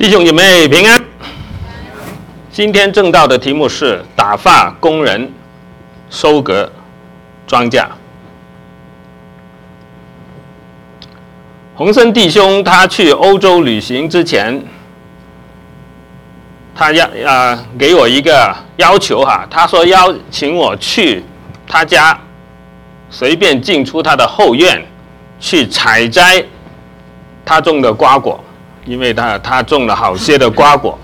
弟兄姐妹平安。今天正道的题目是打发工人收割庄稼。洪森弟兄他去欧洲旅行之前，他给我一个要求他说邀请我去他家，随便进出他的后院去采摘他种的瓜果。因为他种了好些的瓜果，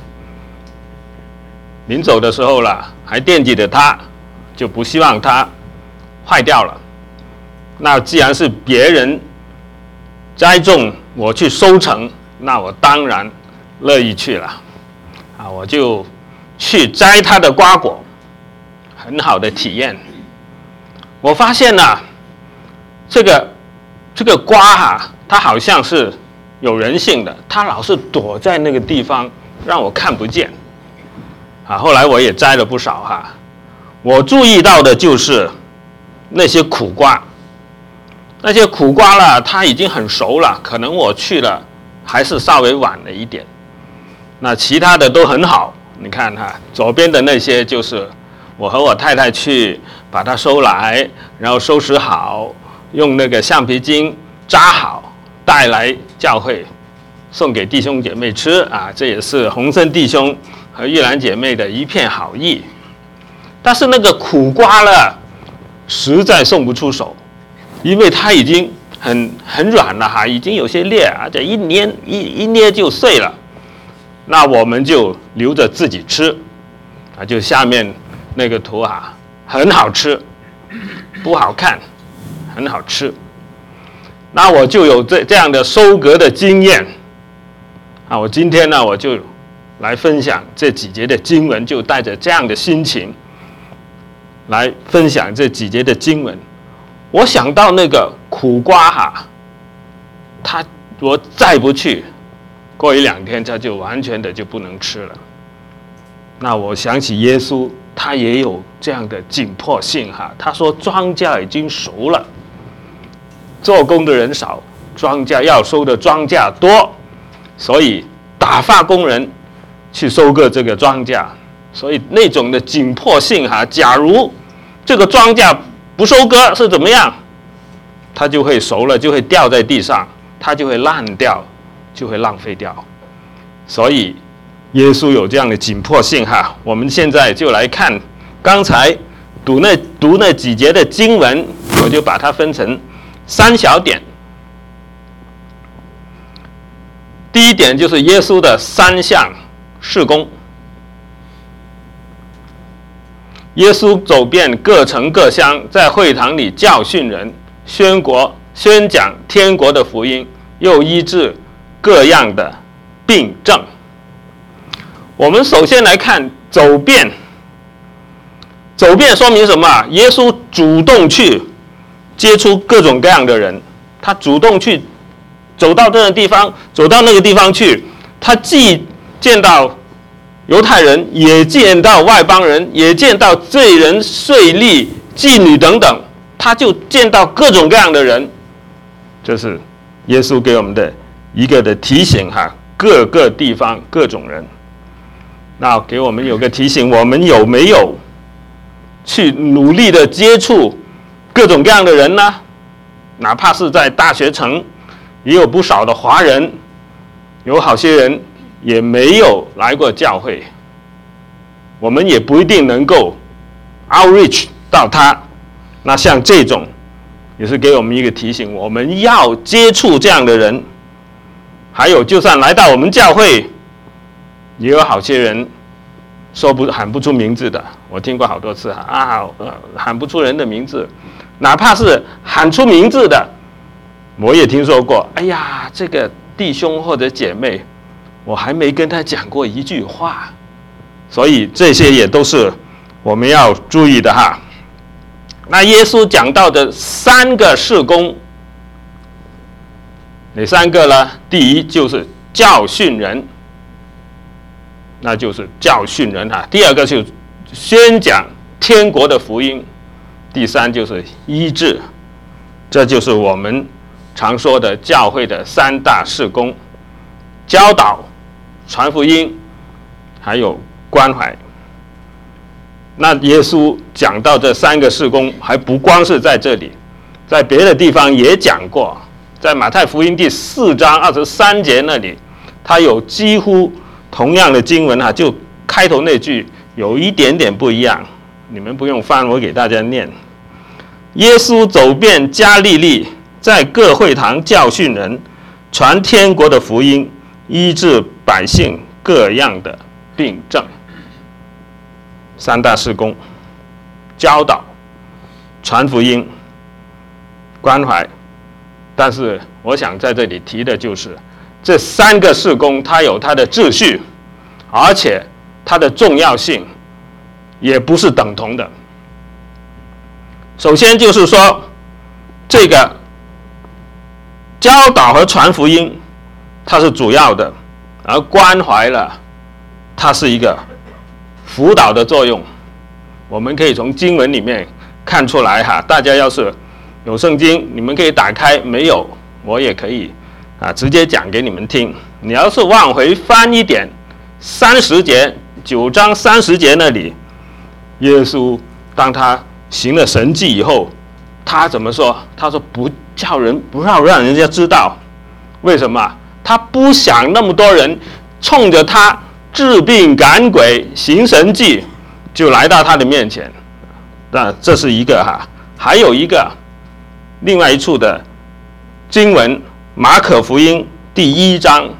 临走的时候了，还惦记着他，就不希望他坏掉了。那既然是别人栽种，我去收成，那我当然乐意去了。我就去摘他的瓜果，很好的体验。我发现这个瓜它好像是有人性的，他老是躲在那个地方，让我看不见。后来我也摘了不少我注意到的就是那些苦瓜，那些苦瓜了，它已经很熟了，可能我去了还是稍微晚了一点。那其他的都很好，你看左边的那些就是我和我太太去把它收来，然后收拾好，用那个橡皮筋扎好，带来教会送给弟兄姐妹吃这也是洪森弟兄和玉兰姐妹的一片好意。但是那个苦瓜了，实在送不出手，因为它已经很软了已经有些裂，这一捏就碎了。那我们就留着自己吃就下面那个图很好吃，不好看，很好吃。那我就有这样的收割的经验我今天我就来分享这几节的经文，就带着这样的心情来分享这几节的经文。我想到那个苦瓜我再不去，过一两天它就完全的就不能吃了。那我想起耶稣，他也有这样的紧迫性他说庄稼已经熟了，做工的人少，庄稼要收的庄稼多，所以打发工人去收割这个庄稼。所以那种的紧迫性假如这个庄稼不收割是怎么样？它就会熟了，就会掉在地上，它就会烂掉，就会浪费掉。所以耶稣有这样的紧迫性我们现在就来看刚才读那几节的经文，我就把它分成3小点。第一点就是耶稣的3项事工。耶稣走遍各城各乡，在会堂里教训人，宣讲天国的福音，又医治各样的病症。我们首先来看走遍。走遍说明什么？耶稣主动去接触各种各样的人，他主动去走到这个地方，走到那个地方去，他既见到犹太人，也见到外邦人，也见到罪人、税吏、妓女等等，他就见到各种各样的人。这是耶稣给我们的一个的提醒各个地方各种人。那给我们有个提醒，我们有没有去努力的接触各种各样的人呢？哪怕是在大学城，也有不少的华人，有好些人也没有来过教会，我们也不一定能够 outreach 到他。那像这种也是给我们一个提醒，我们要接触这样的人。还有就算来到我们教会，也有好些人喊不出名字的，我听过好多次喊不出人的名字。哪怕是喊出名字的，我也听说过，哎呀，这个弟兄或者姐妹，我还没跟他讲过一句话。所以这些也都是我们要注意的那耶稣讲到的3个事工，哪3个呢？第一就是教训人，那就是教训人第二个就是宣讲天国的福音，第3就是医治。这就是我们常说的教会的3大事工：教导、 传福音，还有关怀。那耶稣讲到这三个事工，还不光是在这里，在别的地方也讲过。在马太福音第4章23节那里，他有几乎同样的经文就开头那句有一点点不一样，你们不用翻，我给大家念。耶稣走遍加利利，在各会堂教训人，传天国的福音，医治百姓各样的病症。三大事工：教导、传福音、关怀。但是我想在这里提的就是这三个事工，它有它的秩序，而且它的重要性也不是等同的。首先就是说，这个教导和传福音它是主要的，而关怀了它是一个辅导的作用。我们可以从经文里面看出来大家要是有圣经，你们可以打开；没有，我也可以直接讲给你们听。你要是往回翻一点，30节9章30节那里，耶稣当他行了神迹以后，他怎么说？他说不要让人家知道，为什么？他不想那么多人冲着他治病赶鬼行神迹就来到他的面前。那这是一个还有一个另外一处的经文，马可福音第1章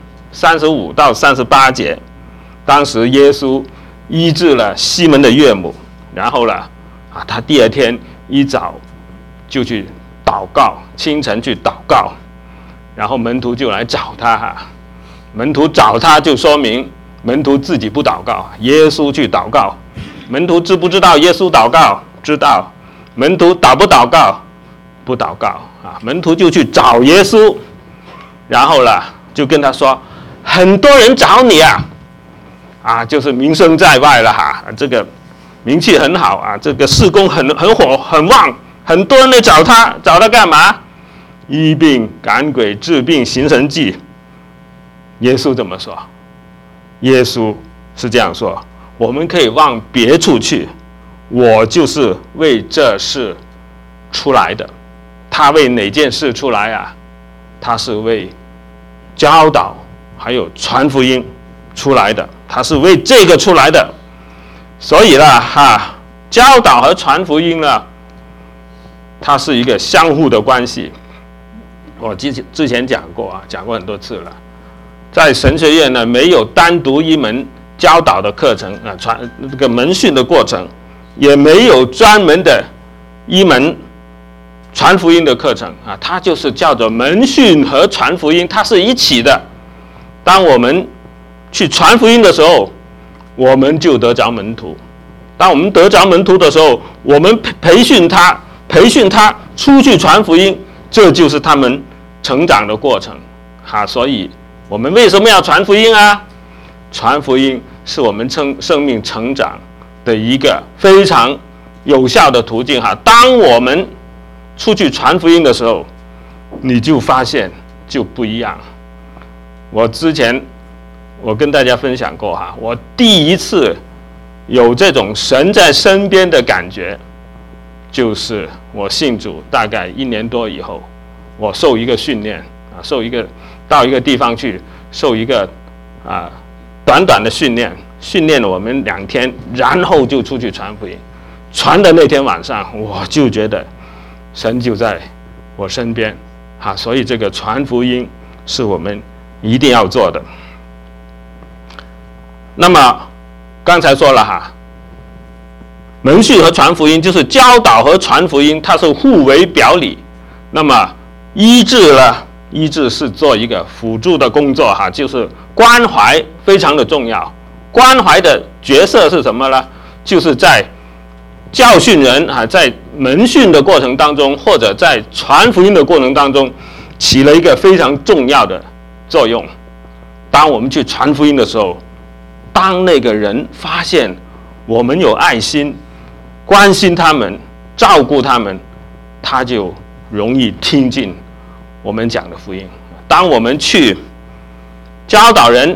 35到38节，当时耶稣医治了西门的岳母，然后他第二天一早就去祷告，清晨去祷告，然后门徒就来找他门徒找他就说明门徒自己不祷告，耶稣去祷告。门徒知不知道耶稣祷告？知道。门徒祷不祷告？不祷告门徒就去找耶稣，然后就跟他说，很多人找你就是名声在外了这个名气很好这个事工很火很旺，很多人来找他干嘛？医病赶鬼治病行神迹。耶稣怎么说？耶稣是这样说，我们可以往别处去，我就是为这事出来的。他为哪件事出来他是为教导还有传福音出来的，他是为这个出来的。所以教导和传福音它是一个相互的关系。我之前讲过很多次了，在神学院没有单独一门教导的课程这个门训的过程，也没有专门的一门传福音的课程它就是叫做门训和传福音，它是一起的。当我们去传福音的时候，我们就得着门徒；当我们得着门徒的时候，我们培训他出去传福音，这就是他们成长的过程所以我们为什么要传福音传福音是我们生命成长的一个非常有效的途径当我们出去传福音的时候，你就发现就不一样。之前我跟大家分享过我第一次有这种神在身边的感觉，就是我信主大概1年多以后，我受一个训练到一个地方去受一个短短的训练了我们2天，然后就出去传福音。传的那天晚上，我就觉得神就在我身边所以这个传福音是我们一定要做的。那么刚才说了门训和传福音就是教导和传福音，它是互为表里。那么医治是做一个辅助的工作就是关怀非常的重要。关怀的角色是什么呢？就是在教训人在门训的过程当中，或者在传福音的过程当中，起了一个非常重要的作用。当我们去传福音的时候，当那个人发现我们有爱心，关心他们，照顾他们，他就容易听进我们讲的福音。当我们去教导人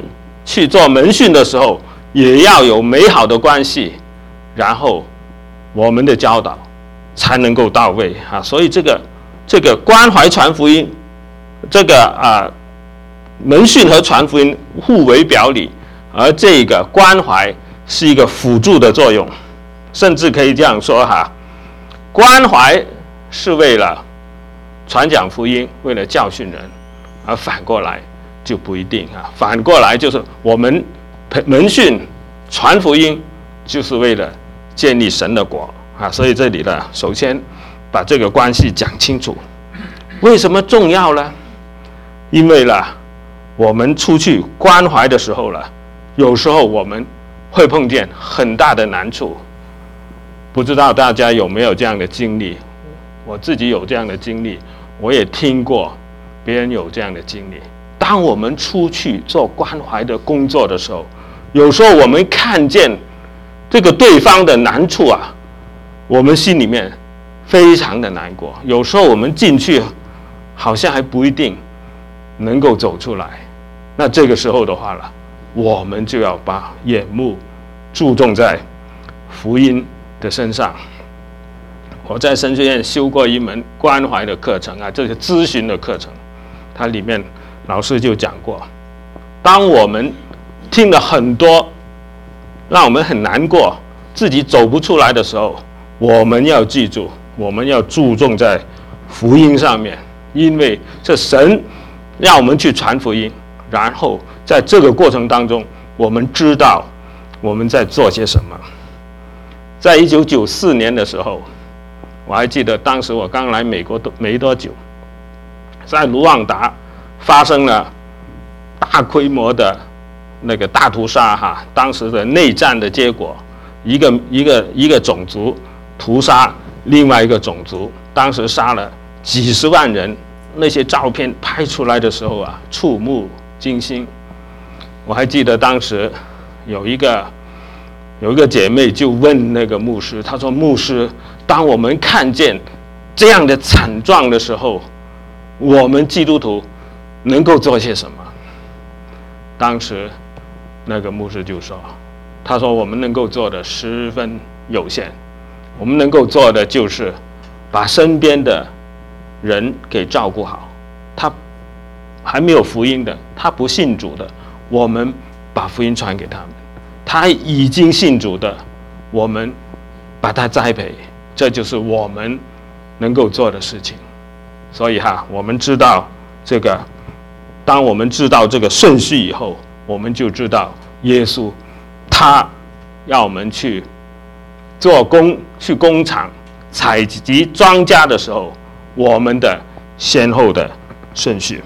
去做门训的时候，也要有美好的关系，然后我们的教导才能够到位啊。所以这个关怀传福音，这个门训和传福音互为表里，而这个关怀是一个辅助的作用，甚至可以这样说哈，关怀是为了传讲福音，为了教训人，而反过来就不一定啊。反过来就是我们门训传福音，就是为了建立神的国啊。所以这里呢，首先把这个关系讲清楚。为什么重要呢？因为呢，我们出去关怀的时候呢，有时候我们会碰见很大的难处。不知道大家有没有这样的经历？我自己有这样的经历，我也听过别人有这样的经历。当我们出去做关怀的工作的时候，有时候我们看见这个对方的难处啊，我们心里面非常的难过。有时候我们进去，好像还不一定能够走出来。那这个时候的话了，我们就要把眼目注重在福音的身上。我在神学院修过一门关怀的课程啊，这是咨询的课程，它里面老师就讲过，当我们听了很多让我们很难过，自己走不出来的时候，我们要记住，我们要注重在福音上面，因为这神让我们去传福音，然后在这个过程当中，我们知道我们在做些什么。在1994年的时候，我还记得当时我刚来美国没多久，在卢旺达发生了大规模的那个大屠杀哈，当时的内战的结果，一个种族屠杀另外一个种族，当时杀了几十万人，那些照片拍出来的时候啊，触目惊心。我还记得当时有一个姐妹就问那个牧师，她说：“牧师，当我们看见这样的惨状的时候，我们基督徒能够做些什么？”当时那个牧师就说：“他说我们能够做的十分有限，我们能够做的就是把身边的人给照顾好。他还没有福音的，他不信主的，我们把福音传给他们；他已经信主的，我们把他栽培。这就是我们能够做的事情。所以哈，我们知道这个，当我们知道这个顺序以后，我们就知道耶稣他要我们去做工，去工厂采集庄稼的时候，我们的先后的顺序。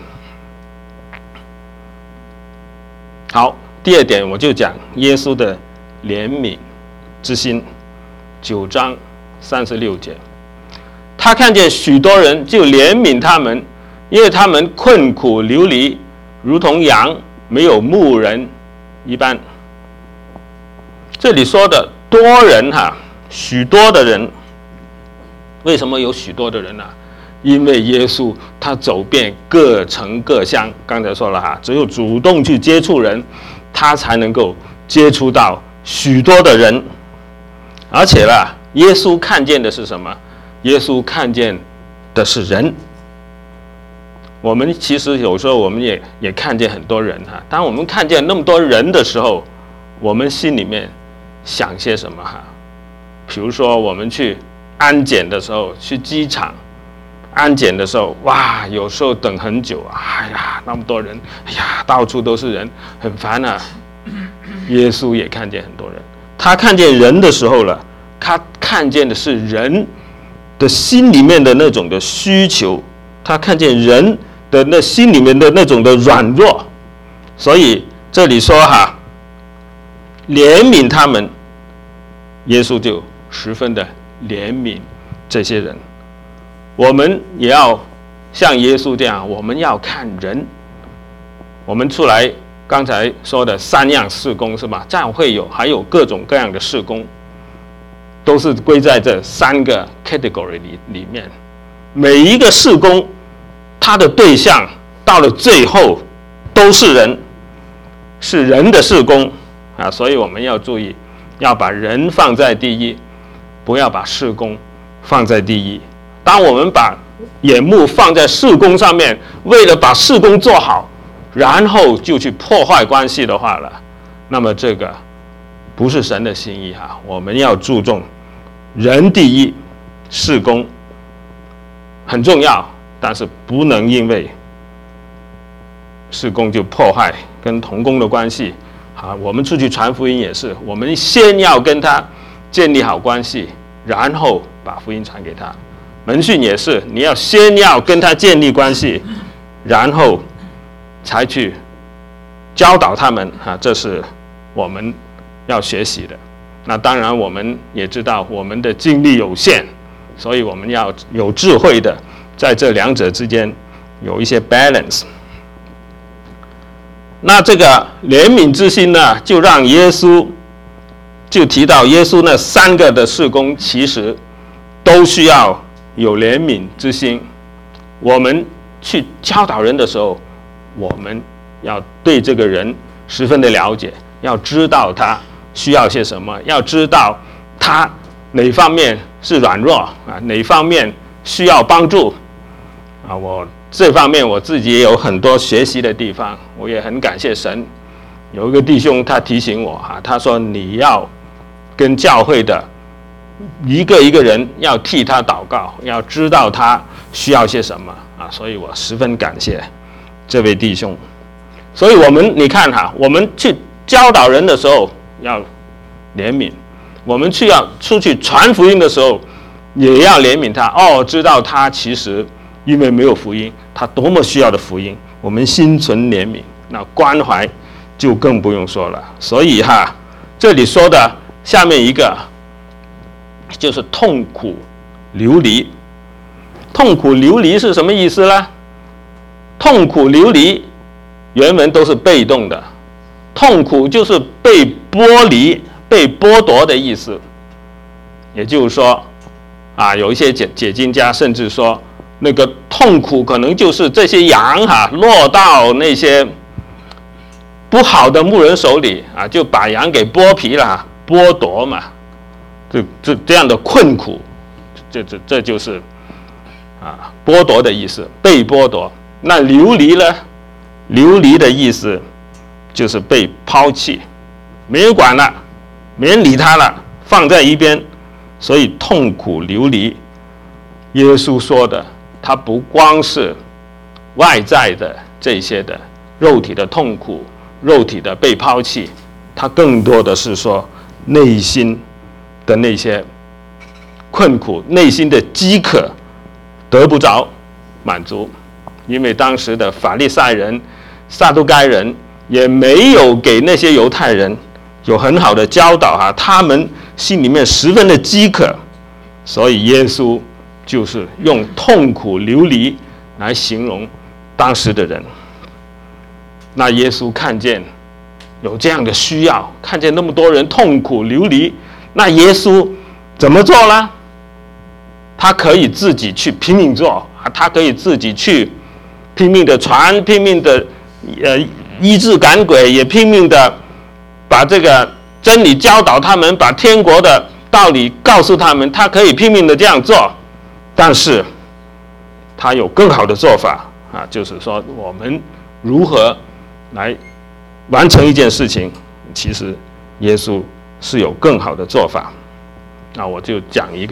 好，第二点我就讲耶稣的怜悯之心，9章36节，他看见许多人就怜悯他们，因为他们困苦流离，如同羊没有牧人一般。这里说的多人哈，许多的人，为什么有许多的人呢？因为耶稣他走遍各城各乡，刚才说了哈，只有主动去接触人，他才能够接触到许多的人。而且啦，耶稣看见的是什么？耶稣看见的是人。我们其实有时候我们也看见很多人哈，当我们看见那么多人的时候，我们心里面想些什么哈？比如说我们去安检的时候，去机场安检的时候，哇，有时候等很久啊，哎呀，那么多人，哎呀，到处都是人，很烦啊。耶稣也看见很多人，他看见人的时候了，他看见的是人的心里面的那种的需求，他看见人的那心里面的那种的软弱，所以这里说哈，怜悯他们，耶稣就十分的怜悯这些人。我们也要像耶稣这样，我们要看人。我们出来刚才说的3样事工是吧？教会还有各种各样的事工，都是归在这3个 category 里面。每一个事工，它的对象到了最后都是人， 是人的事工啊，所以我们要注意，要把人放在第一，不要把事工放在第一。当我们把眼目放在事工上面，为了把事工做好，然后就去破坏关系的话了，那么这个不是神的心意哈。我们要注重人第一，事工很重要，但是不能因为事工就破坏跟同工的关系。好，我们出去传福音也是，我们先要跟他建立好关系，然后把福音传给他。门训也是，你要先要跟他建立关系，然后才去教导他们啊，这是我们要学习的。那当然我们也知道我们的精力有限，所以我们要有智慧的在这两者之间有一些 balance。那这个怜悯之心呢，就让耶稣就提到耶稣那3个的事工其实都需要有怜悯之心。我们去教导人的时候，我们要对这个人十分的了解，要知道他需要些什么，要知道他哪方面是软弱啊，哪方面需要帮助啊。我这方面我自己也有很多学习的地方，我也很感谢神。有一个弟兄他提醒我啊，他说你要跟教会的一个一个人要替他祷告，要知道他需要些什么啊，所以我十分感谢这位弟兄。所以你看哈，我们去教导人的时候要怜悯，我们出去传福音的时候也要怜悯他哦，知道他其实因为没有福音，他多么需要的福音，我们心存怜悯，那关怀就更不用说了。所以哈，这里说的下面一个就是痛苦流离。痛苦流离是什么意思呢？痛苦流离原文都是被动的，痛苦就是被剥离、被剥夺的意思。也就是说啊，有一些解经家甚至说，那个痛苦可能就是这些羊落到那些不好的牧人手里啊，就把羊给剥皮了，剥夺嘛，这样的困苦，这就是啊剥夺的意思，被剥夺。那流离呢？流离的意思就是被抛弃，没人管了，没人理他了，放在一边，所以痛苦流离。耶稣说的，他不光是外在的这些的肉体的痛苦、肉体的被抛弃，他更多的是说内心的那些困苦，内心的饥渴得不着满足。因为当时的法利赛人、撒都该人也没有给那些犹太人有很好的教导他们心里面十分的饥渴，所以耶稣就是用痛苦流离来形容当时的人。那耶稣看见有这样的需要，看见那么多人痛苦流离，那耶稣怎么做呢？他可以自己去拼命做，他可以自己去拼命的传，拼命的医治赶鬼，也拼命的把这个真理教导他们，把天国的道理告诉他们，他可以拼命的这样做。但是他有更好的做法啊，就是说我们如何来完成一件事情，其实耶稣是有更好的做法。那我就讲一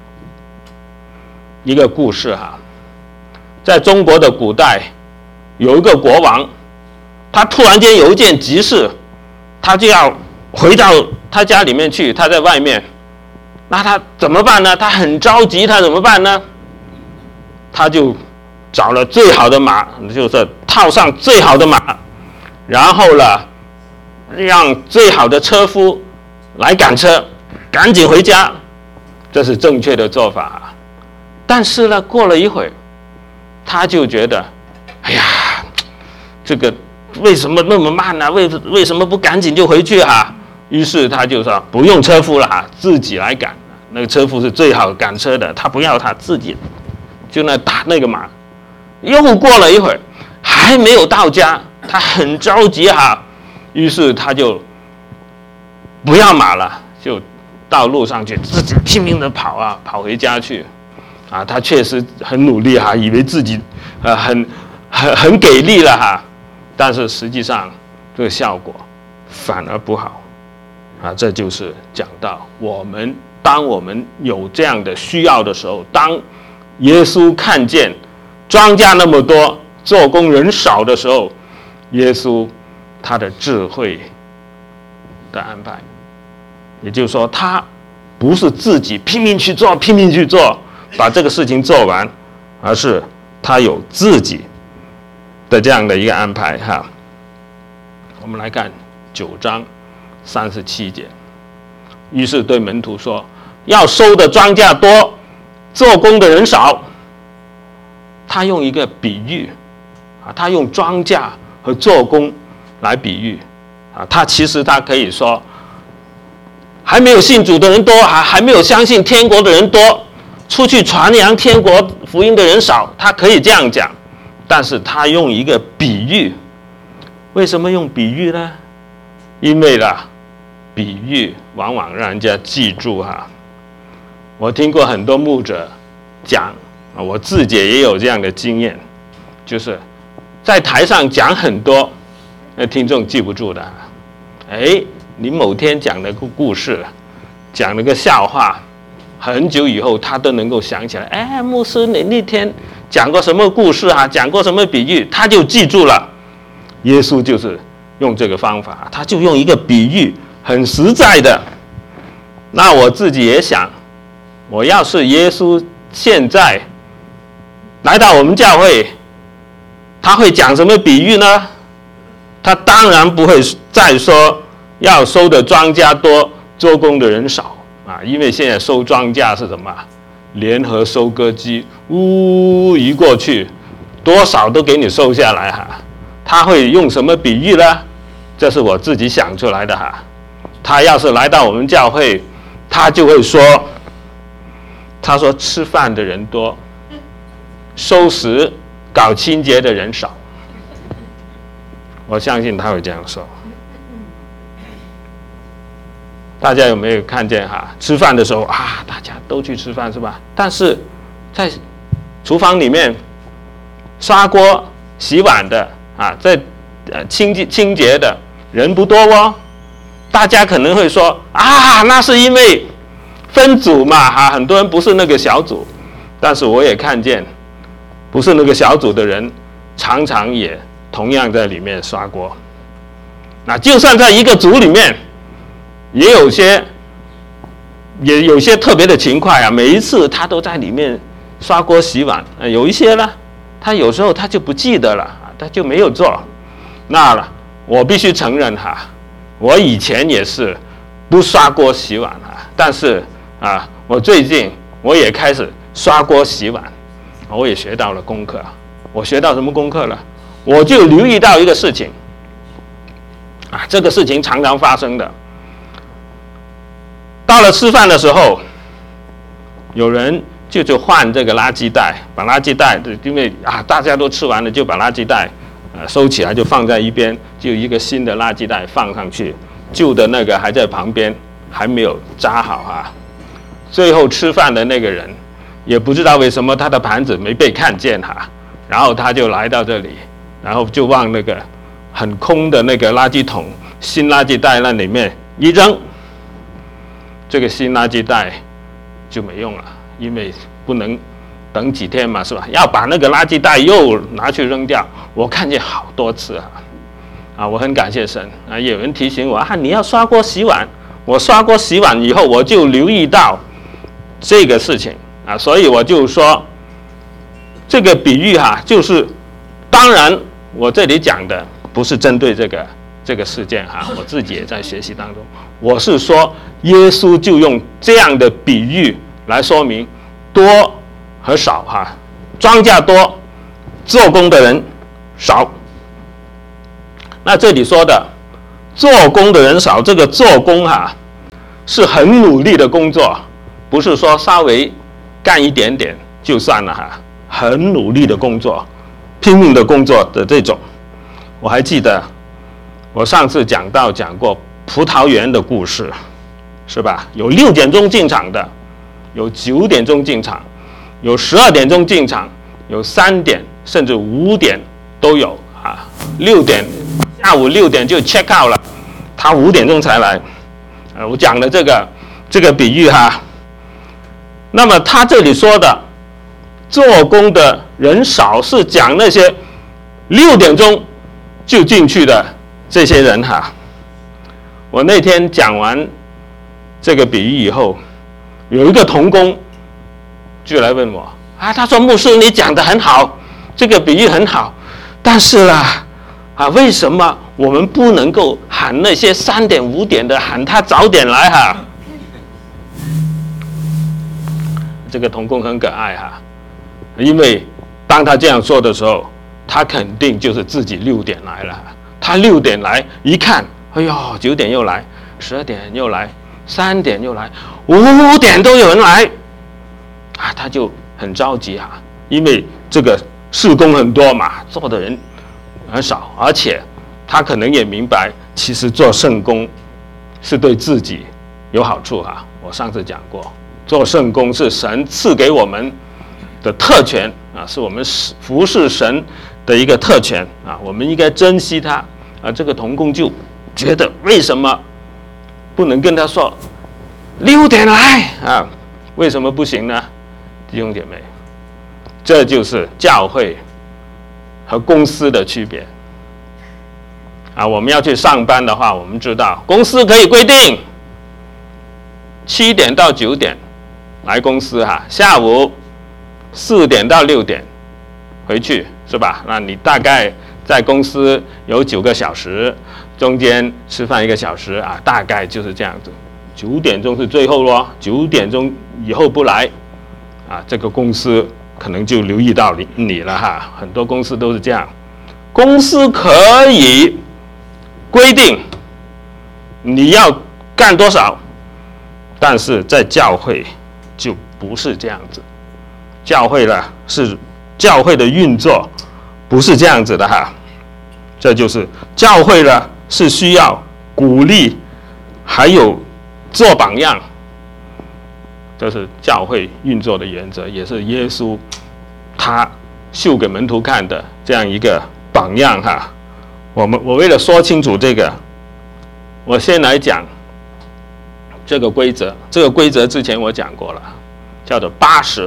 个故事在中国的古代有一个国王，他突然间有一件急事，他就要回到他家里面去，他在外面，那他怎么办呢？他很着急，他怎么办呢？他就找了最好的马，就是套上最好的马，然后呢让最好的车夫来赶车，赶紧回家，这是正确的做法。但是呢，过了一会儿，他就觉得，哎呀，这个为什么那么慢呢？为什么不赶紧就回去于是他就说不用车夫了自己来赶。那个车夫是最好赶车的，他不要他自己就打那个马。又过了一会儿，还没有到家，他很着急于是他就不要马了，就到路上去，自己拼命的跑啊，跑回家去。啊，他确实很努力哈，以为自己很给力了哈，但是实际上这个效果反而不好啊。这就是讲到当我们有这样的需要的时候，当耶稣看见庄稼那么多，做工人少的时候，耶稣他的智慧的安排，也就是说，他不是自己拼命去做，把这个事情做完，而是他有自己的这样的一个安排哈。我们来看9章37节，于是对门徒说：要收的庄稼多，做工的人少。他用一个比喻啊，他用庄稼和做工来比喻啊，他其实可以说，还没有信主的人多，还没有相信天国的人多，出去传扬天国福音的人少，他可以这样讲，但是他用一个比喻。为什么用比喻呢？因为比喻往往让人家记住哈。我听过很多牧者讲，我自己也有这样的经验，就是在台上讲很多，那听众记不住的。你某天讲了个故事，讲了个笑话，很久以后他都能够想起来。牧师，你那天讲过什么故事啊？讲过什么比喻？他就记住了。耶稣就是用这个方法，他就用一个比喻，很实在的。那我自己也想，我要是耶稣现在来到我们教会，他会讲什么比喻呢？他当然不会再说要收的庄稼多，做工的人少啊，因为现在收庄稼是什么？联合收割机，一过去，多少都给你收下来哈。他会用什么比喻呢？这是我自己想出来的哈。他要是来到我们教会，他就会说，他说吃饭的人多，收拾搞清洁的人少。我相信他会这样说。大家有没有看见哈？吃饭的时候大家都去吃饭是吧？但是在厨房里面刷锅洗碗的在清洁的人不多哦。大家可能会说那是因为分组嘛很多人不是那个小组。但是我也看见不是那个小组的人常常也同样在里面刷锅。那就算在一个组里面，也有些特别的勤快每一次他都在里面刷锅洗碗。有一些呢，他有时候他就不记得了，他就没有做。那我必须承认我以前也是不刷锅洗碗但是我最近我也开始刷锅洗碗，我也学到了功课。我学到什么功课了？我就留意到一个事情这个事情常常发生的。到了吃饭的时候，有人就换这个垃圾袋，把垃圾袋，因为大家都吃完了，就把垃圾袋收起来，就放在一边，就一个新的垃圾袋放上去，旧的那个还在旁边，还没有扎好最后吃饭的那个人也不知道为什么他的盘子没被看见然后他就来到这里，然后就往那个很空的那个垃圾桶、新垃圾袋那里面一扔。这个新垃圾袋就没用了，因为不能等几天嘛，是吧？要把那个垃圾袋又拿去扔掉。我看见好多次我很感谢神有人提醒我你要刷锅洗碗。我刷锅洗碗以后，我就留意到这个事情所以我就说这个比喻就是当然我这里讲的不是针对这个事件我自己也在学习当中。我是说耶稣就用这样的比喻来说明多和少庄稼多，做工的人少。那这里说的做工的人少，这个做工是很努力的工作，不是说稍微干一点点就算了很努力的工作，拼命的工作的这种。我还记得我上次讲过葡萄园的故事，是吧？有6点钟进场的，有9点钟进场，有12点钟进场，有3点甚至5点都有啊。下午6点就 check out 了，他5点钟才来。我讲的这个比喻哈。那么他这里说的做工的人少，是讲那些6点钟就进去的这些人哈。我那天讲完这个比喻以后，有一个同工就来问我啊，他说牧师你讲得很好，这个比喻很好，但是啦为什么我们不能够喊那些3点5点的，喊他早点来哈？这个同工很可爱哈，因为当他这样说的时候，他肯定就是自己6点来了。他6点来一看，哎呦，9点又来，12点又来，3点又来，5点都有人来啊，他就很着急啊，因为这个事工很多嘛，做的人很少，而且他可能也明白，其实做圣工是对自己有好处啊。我上次讲过，做圣工是神赐给我们的特权啊，是我们服侍神的一个特权啊，我们应该珍惜它啊。这个同工就觉得为什么不能跟他说6点来啊？为什么不行呢？弟兄姐妹，这就是教会和公司的区别啊。我们要去上班的话，我们知道公司可以规定7点到9点来公司哈，下午4点到6点回去，是吧？那你大概在公司有9个小时，中间吃饭1个小时啊，大概就是这样子。9点钟是最后咯，9点钟以后不来啊，这个公司可能就留意到你了哈。很多公司都是这样，公司可以规定你要干多少，但是在教会就不是这样子。教会呢，是教会的运作不是这样子的哈。这就是教会呢，是需要鼓励，还有做榜样，这是教会运作的原则，也是耶稣他秀给门徒看的这样一个榜样哈。我为了说清楚这个，我先来讲这个规则。这个规则之前我讲过了，叫做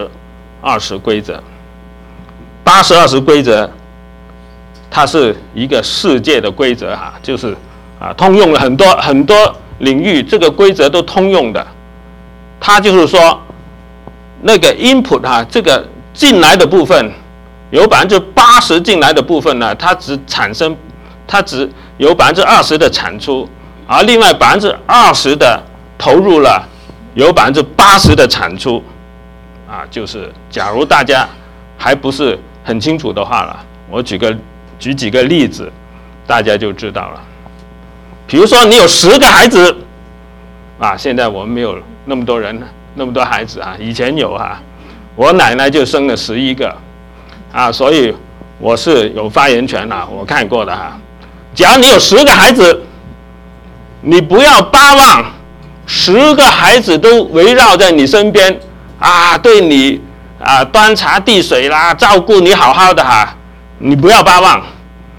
80-20规则。80-20规则，它是一个世界的规则哈，就是通用了很多领域，这个规则都通用的。它就是说，那个 input 哈，这个进来的部分有80%进来的部分呢，它只有20%的产出，而另外20%的投入了，有80%的产出。就是假如大家还不是很清楚的话了，我举几个例子，大家就知道了。比如说你有10个孩子现在我们没有那么多人，那么多孩子以前有我奶奶就生了11个所以我是有发言权我看过的假如你有10个孩子，你不要巴望10个孩子都围绕在你身边对你端茶递水啦，照顾你好好的你不要巴望，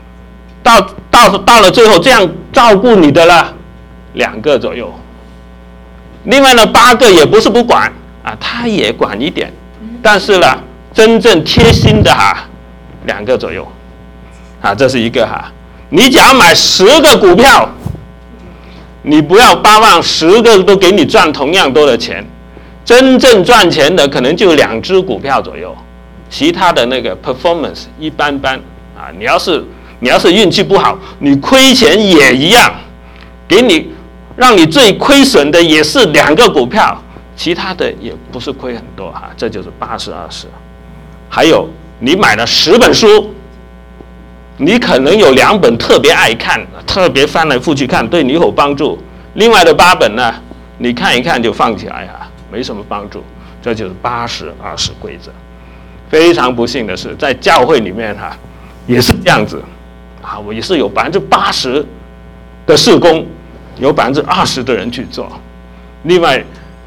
到了最后这样照顾你的了2个左右，另外呢8个也不是不管他也管一点，但是呢真正贴心的2个左右这是一个你假如买10个股票，你不要巴望10个都给你赚同样多的钱，真正赚钱的可能就2只股票左右，其他的那个 performance 一般般你要是运气不好，你亏钱也一样，让你最亏损的也是2个股票，其他的也不是亏很多这就是80-20。还有你买了10本书，你可能有2本特别爱看，特别翻来覆去看，对你有帮助，另外的8本呢，你看一看就放起来没什么帮助。这就是80-20规则。非常不幸的是，在教会里面也是这样子我也是有80% 的事工，有20%的人去做，另外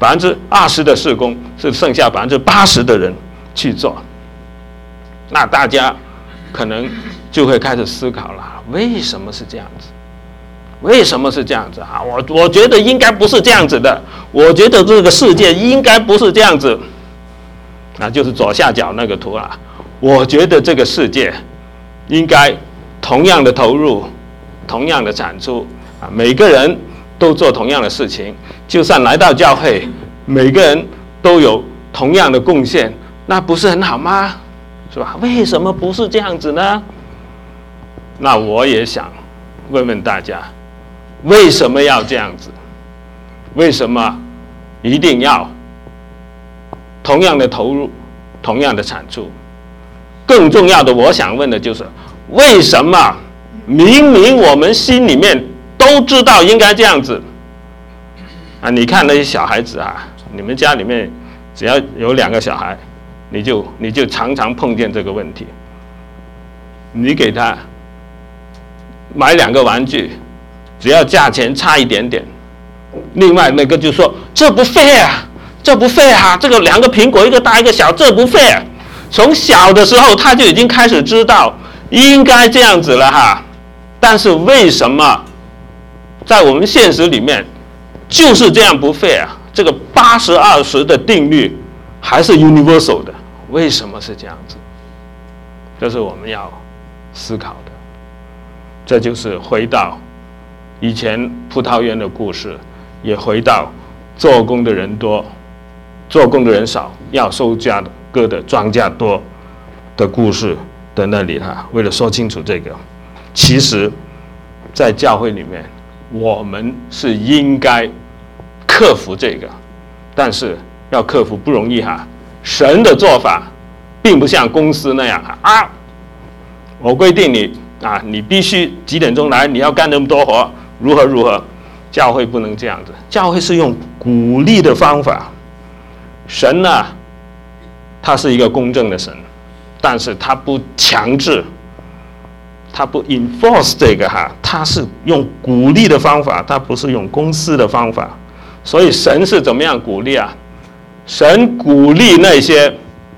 20%的事工是剩下80%的人去做。那大家可能就会开始思考了，为什么是这样子？为什么是这样子啊？我觉得应该不是这样子的，我觉得这个世界应该不是这样子。那就是左下角那个图啊，我觉得这个世界应该同样的投入，同样的产出啊，每个人都做同样的事情，就算来到教会，每个人都有同样的贡献，那不是很好吗？是吧？为什么不是这样子呢？那我也想问问大家，为什么要这样子？为什么一定要同样的投入，同样的产出？更重要的，我想问的就是，为什么明明我们心里面都知道应该这样子啊？你看那些小孩子啊，你们家里面只要有2个小孩，你就常常碰见这个问题。你给他买2个玩具，只要价钱差一点点，另外那个就说这不fair啊，这不fair啊，这个2个苹果，一个大一个小，这不fair。从小的时候他就已经开始知道应该这样子了哈。但是为什么在我们现实里面就是这样不fair啊？这个80-20的定律还是 universal 的，为什么是这样子？这是我们要思考的。这就是回到以前葡萄园的故事，也回到做工的人多，做工的人少，要收割的庄稼多的故事的那里哈。为了说清楚这个，其实在教会里面，我们是应该克服这个，但是要克服不容易哈。神的做法并不像公司那样啊，我规定你啊，你必须几点钟来，你要干那么多活，如何如何。教会不能这样子，教会是用鼓励的方法。神呢，他是一个公正的神，但是他不强制，他不 enforce 这个哈，他是用鼓励的方法，他不是用公司的方法。所以神是怎么样鼓励啊？神鼓励那些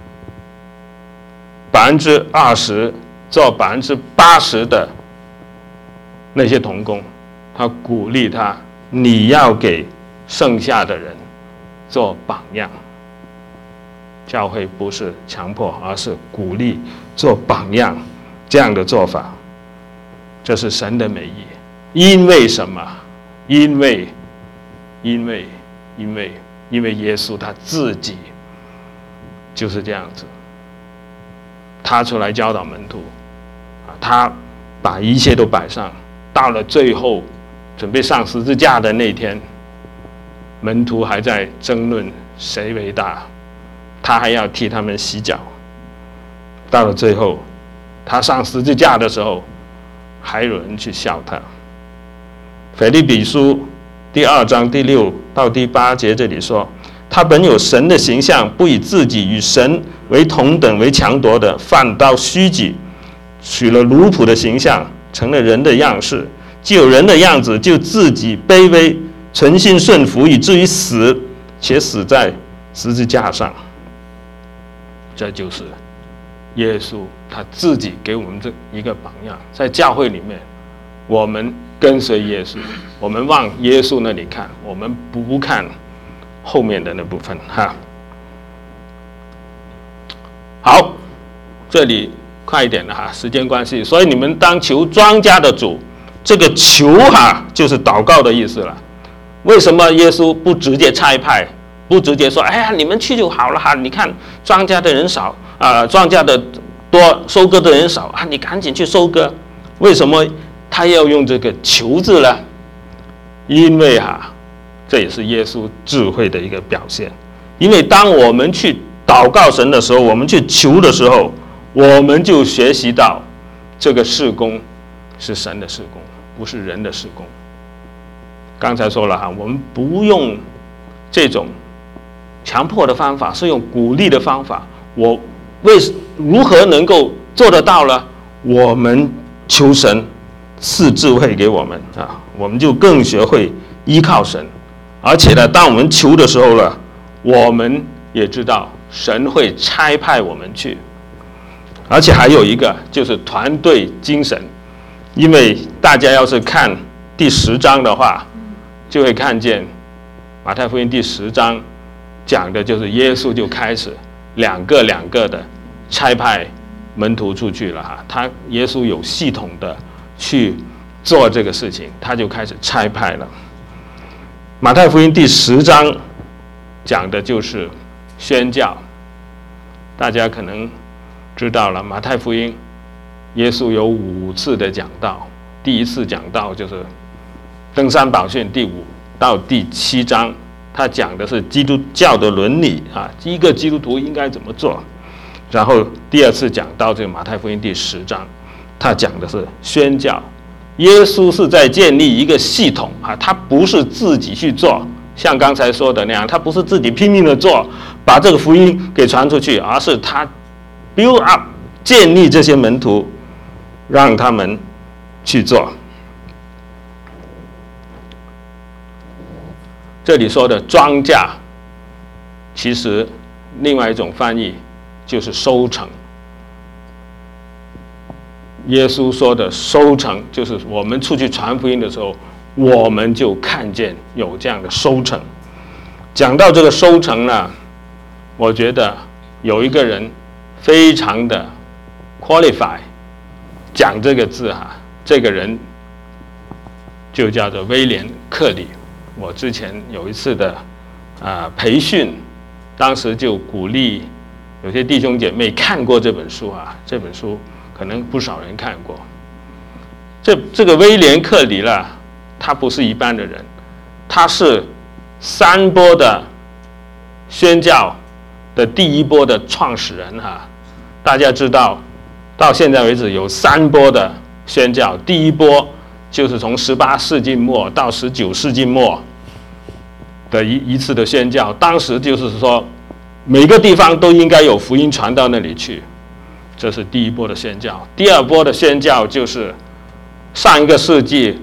20%做80%的那些同工，他鼓励他，你要给剩下的人做榜样。教会不是强迫，而是鼓励做榜样，这样的做法，这是神的美意。因为什么？因为耶稣他自己就是这样子，他出来教导门徒他把一切都摆上，到了最后准备上十字架的那天，门徒还在争论谁为大，他还要替他们洗脚。到了最后他上十字架的时候，还有人去笑他。腓立比书第2章第6到第8节这里说，他本有神的形象，不以自己与神为同等为强夺的，反倒虚己，取了奴仆的形象，成了人的样式。既有人的样子，就自己卑微，存心顺服，以至于死，且死在十字架上。这就是耶稣他自己给我们这一个榜样。在教会里面，我们跟随耶稣，我们往耶稣那里看，我们不看后面的那部分哈。好，这里快一点了哈，时间关系，所以你们当求庄稼的主，这个求哈就是祷告的意思了。为什么耶稣不直接差派，不直接说，哎呀，你们去就好了哈？你看庄稼的人少庄稼的多，收割的人少啊，你赶紧去收割。为什么他要用这个求字呢？因为这也是耶稣智慧的一个表现。因为当我们去祷告神的时候，我们去求的时候，我们就学习到这个事工是神的事工，不是人的事工。刚才说了我们不用这种强迫的方法，是用鼓励的方法。我如何能够做得到呢？我们求神赐智慧给我们啊，我们就更学会依靠神。而且呢，当我们求的时候呢，我们也知道神会差派我们去。而且还有一个就是团队精神，因为大家要是看第10章的话，就会看见马太福音第10章讲的就是耶稣就开始两个的差派门徒出去了哈，耶稣有系统的去做这个事情，他就开始差派了。马太福音第10章讲的就是宣教，大家可能知道了，马太福音耶稣有5次的讲道，第一次讲道就是登山宝训第5到第7章，他讲的是基督教的伦理啊，一个基督徒应该怎么做。然后第2次讲到这个马太福音第10章，他讲的是宣教。耶稣是在建立一个系统啊，他不是自己去做，像刚才说的那样，他不是自己拼命的做，把这个福音给传出去，而是他 build up 建立这些门徒，让他们去做。这里说的庄稼，其实另外一种翻译就是收成。耶稣说的收成，就是我们出去传福音的时候，我们就看见有这样的收成。讲到这个收成呢，我觉得有一个人非常的 qualify 讲这个字哈，这个人就叫做威廉·克里。我之前有一次的培训，当时就鼓励有些弟兄姐妹看过这本书啊，这本书可能不少人看过。这个威廉·克里了，他不是一般的人，他是3波的宣教的第1波的创始人哈。大家知道，到现在为止有3波的宣教，第1波就是从18世纪末到19世纪末的一次的宣教，当时就是说每个地方都应该有福音传到那里去，这是第1波的宣教。第2波的宣教就是上一个世纪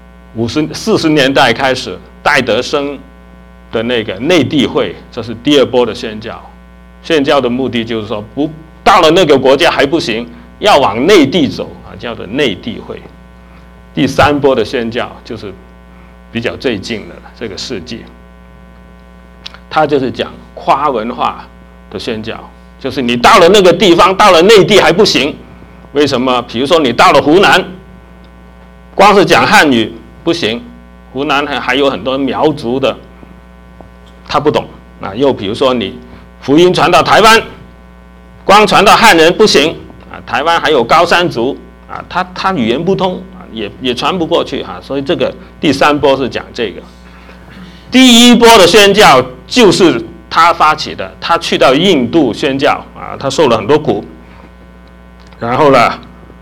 40年代开始，戴德生的那个内地会，这是第2波的宣教。宣教的目的就是说，不到了那个国家还不行，要往内地走啊，叫做内地会。第3波的宣教就是比较最近的这个世纪，他就是讲跨文化的宣教，就是你到了那个地方，到了内地还不行，为什么？比如说你到了湖南，光是讲汉语不行，湖南还有很多苗族的，他不懂啊。又比如说你福音传到台湾，光传到汉人不行啊，台湾还有高山族啊，他语言不通。也传不过去哈，所以这个第3波是讲这个。第1波的宣教就是他发起的，他去到印度宣教啊，他受了很多苦。然后呢，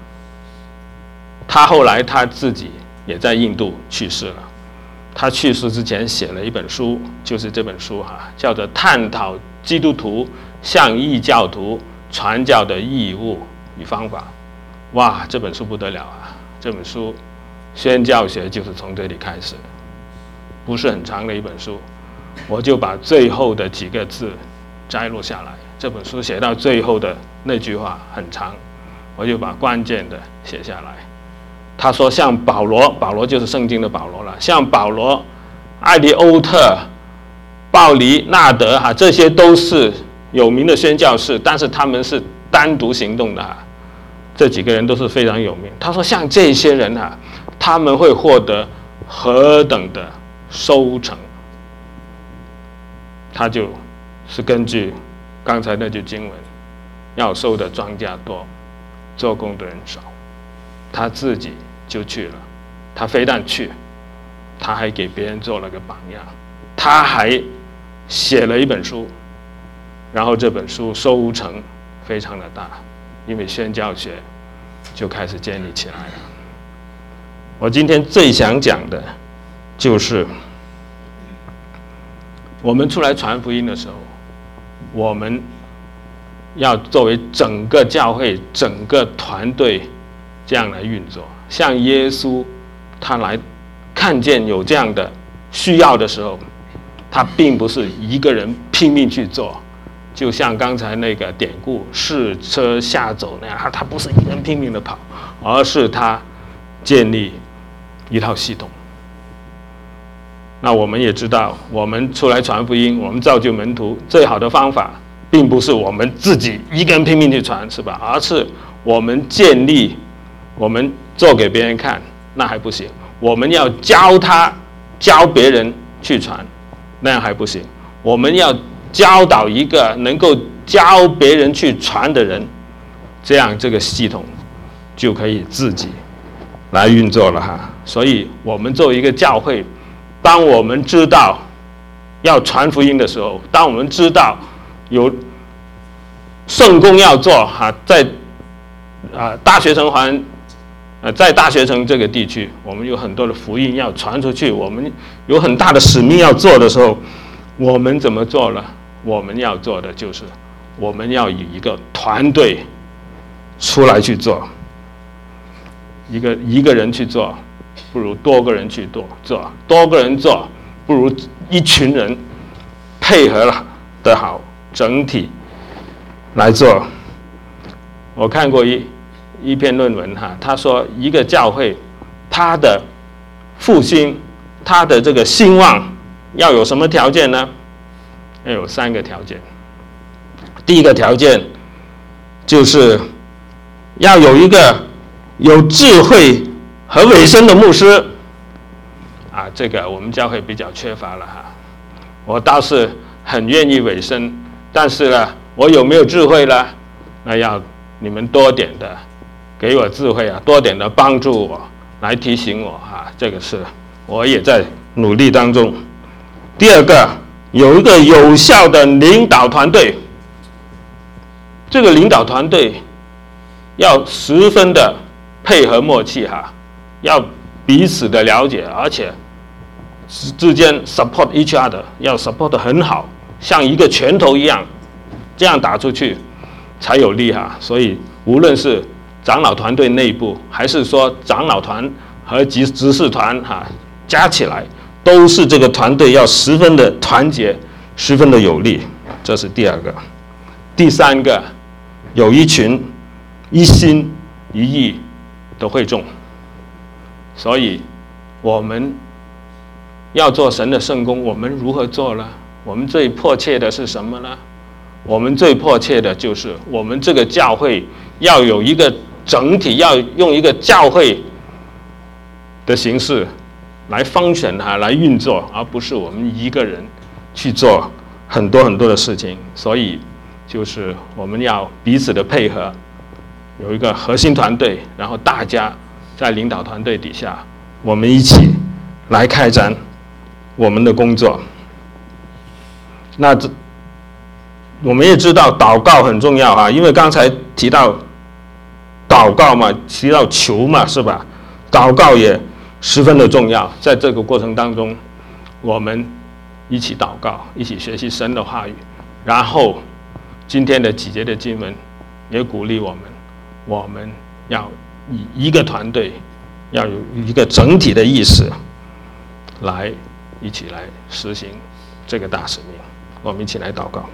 他后来他自己也在印度去世了。他去世之前写了一本书，就是这本书哈，叫做《探讨基督徒向异教徒传教的义务与方法》。哇，这本书不得了啊！这本书宣教学就是从这里开始的，不是很长的一本书，我就把最后的几个字摘录下来。这本书写到最后的那句话很长，我就把关键的写下来。他说像保罗就是圣经的保罗了，像保罗、艾利欧特、鲍里、纳德哈，这些都是有名的宣教士，但是他们是单独行动的哈。这几个人都是非常有名。他说像这些人啊，他们会获得何等的收成。他就是根据刚才那句经文，要收的庄稼多，做工的人少。他自己就去了，他非但去，他还给别人做了个榜样，他还写了一本书，然后这本书收成非常的大，因为宣教学就开始建立起来了。我今天最想讲的就是我们出来传福音的时候，我们要作为整个教会、整个团队这样来运作。 像耶稣他来看见有这样的需要的时候，他并不是一个人拼命去做，就像刚才那个典故试车下走那样，他不是一个人拼命的跑，而是他建立一套系统。那我们也知道，我们出来传福音，我们造就门徒最好的方法，并不是我们自己一个人拼命去传，是吧？而是我们建立，我们做给别人看，那还不行。我们要教别人去传，那样还不行。我们要教导一个能够教别人去传的人，这样这个系统就可以自己来运作了哈。所以我们作为一个教会，当我们知道要传福音的时候，当我们知道有圣工要做哈，在大学城环在大学城这个地区，我们有很多的福音要传出去，我们有很大的使命要做的时候，我们怎么做呢？我们要做的就是我们要以一个团队出来去做，一个人去做不如多个人去做，多个人做不如一群人配合了的好，整体来做。我看过一篇论文哈，他说一个教会它的复兴，它的这个兴旺要有什么条件呢？要有3个条件。第一个条件就是要有一个有智慧和委身的牧师啊，这个我们教会比较缺乏了哈。我倒是很愿意委身，但是呢，我有没有智慧呢？那要你们多点的给我智慧啊，多点的帮助我，来提醒我啊，这个是我也在努力当中。第二个，有一个有效的领导团队，这个领导团队要十分的配合默契哈，要彼此的了解，而且之间 support each other， 要 support 得很好，像一个拳头一样，这样打出去才有力哈。所以无论是长老团队内部，还是说长老团和执事团哈，加起来都是这个团队要十分的团结，十分的有力。这是第二个。第三个，有一群一心一意的会众。所以我们要做神的圣工，我们如何做呢？我们最迫切的是什么呢？我们最迫切的就是我们这个教会要有一个整体，要用一个教会的形式来function它，来运作，而不是我们一个人去做很多很多的事情。所以就是我们要彼此的配合，有一个核心团队，然后大家在领导团队底下，我们一起来开展我们的工作。那我们也知道祷告很重要啊，因为刚才提到祷告嘛，提到求嘛，是吧？祷告也十分的重要。在这个过程当中，我们一起祷告，一起学习神的话语，然后今天的几节的经文也鼓励我们要以一个团队，要有一个整体的意识来一起来实行这个大使命。我们一起来祷告。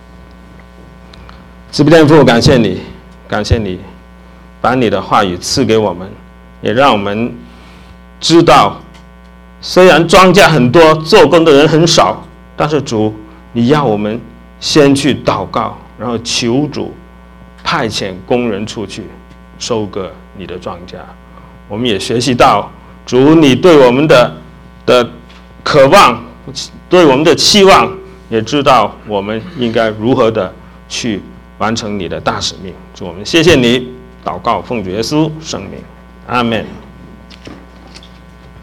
慈悲天父，感谢你，感谢你把你的话语赐给我们，也让我们知道，虽然庄稼很多，做工的人很少，但是主，你要我们先去祷告，然后求主派遣工人出去收割你的庄稼。我们也学习到，主你对我们的渴望，对我们的期望，也知道我们应该如何的去完成你的大使命。主，我们谢谢你，祷告奉主耶稣圣名，阿们。